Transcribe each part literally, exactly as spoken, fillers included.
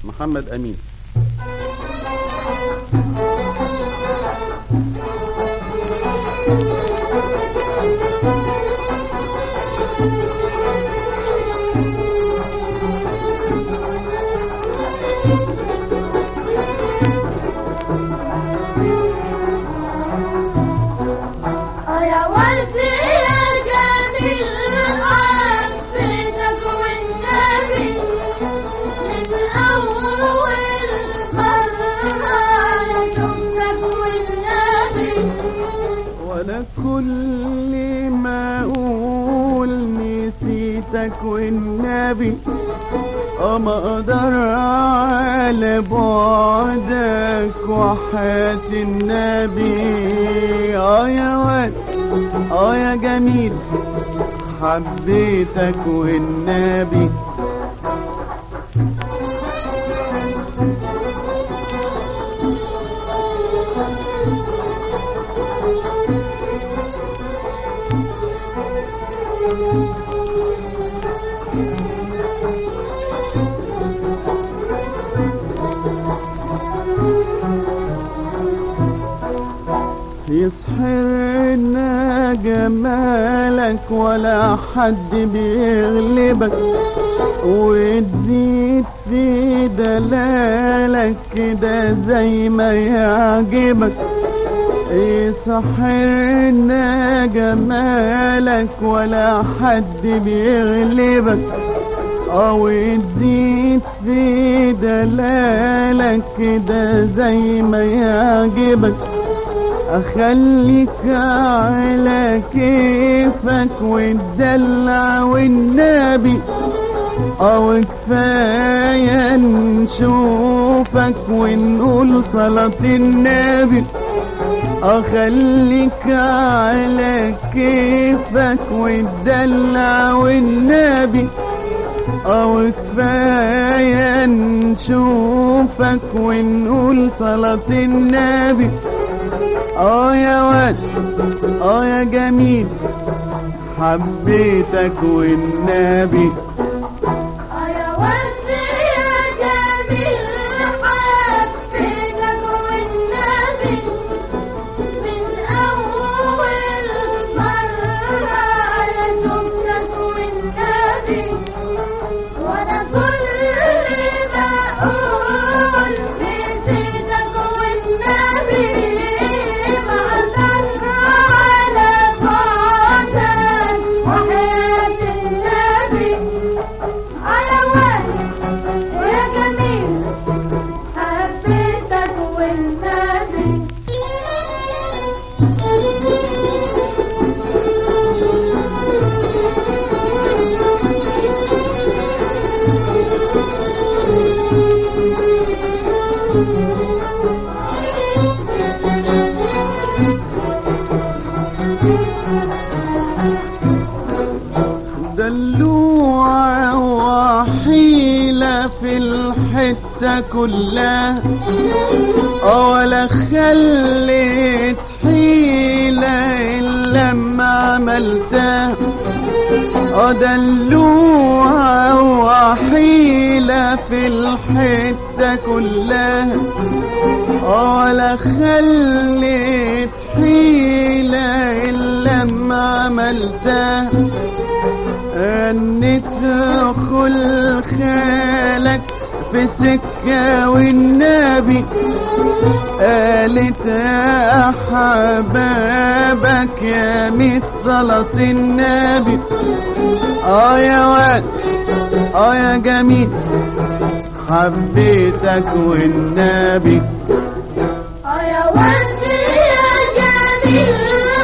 محمد أمين. يا وردي يا جميل حبيتك والنبي من أول مرة شفتك والنبي، وأنا كل ما أقول نسيتك والنبي أما أقدر على بعدك وحياة النبي. آه يا واد آه يا جميل حبيتك والنبي. يسحرنا جمالك ولا حد بيغلبك، وتزيد في دلالك كده زي ما يعجبك. يسحرنا جمالك ولا حد بيغلبك، او تزيد في دلالك كده زي ما يعجبك. اخليك على كيفك وتدلع والنبي، او كفاية نشوفك ونقول صلاة النبي. اخليك على كيفك وتدلع والنبي، او كفاية نشوفك ونقول صلاة النبي. اه يا واد اه يا جميل حبيتك والنبي. اه يا وردي يا جميل حبيتك والنبي من أول مرة شفتك والنبي، وأنا كل ما أقول نسيتك والنبي دلوعة وحيلة في الحتة كلها، ولا خليت حيلة إلا ما عملتها. دلوعة وحيلة في الحتة كلها، ولا خليت حيلة إلا ما عملتها. أن تدخل خالك في سكة والنبي، قالت يا حبابك يا ميت صلاة النبي. اه يا واد اه يا جميل حبيتك والنبي. اه يا وردي يا جميل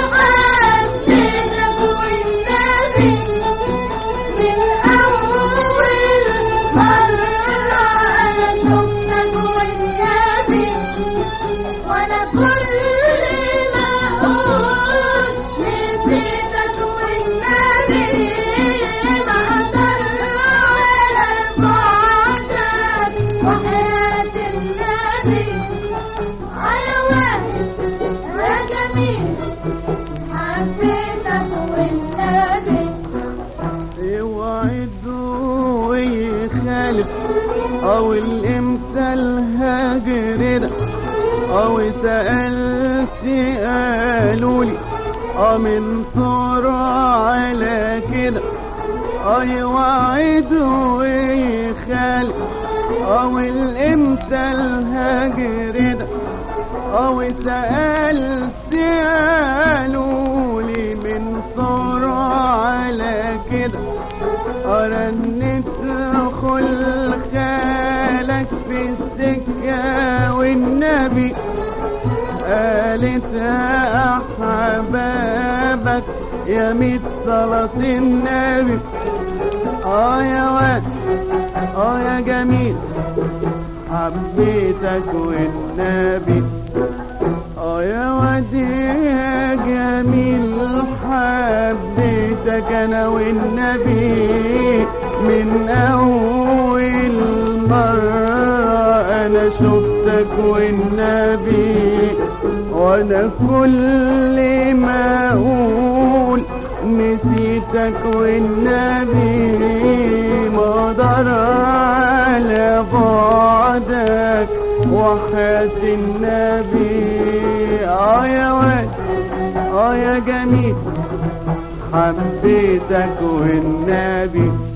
حبيتك والنبي من أول مرة أنا شفتك والنبي، وأنا كل ما أقول نسيتك والنبي ما أقدر على بعدك وحياة النبي. يا واد يا جميل حبيتك والنبي، يوعد ويخالف او الامكان الهجر ده او سألت قالولي اه من صورة على كده اي وعد ويخالي او الامتى الهجر ده او سألت قالولي من صورة على كده أرنت ادخل خالك في السكة والنبي قالت يا أحبابك يا ميت صلاة النبي اه يا واد اه يا جميل حبيتك والنبي اه يا واد يا جميل حبيتك انا والنبي من اول مرة انا شفتك والنبي وانا كل ما اقول نسيتك والنبي ما اقدر على بعدك وحياة النبي اه يا واد اه يا جميل حبيتك والنبي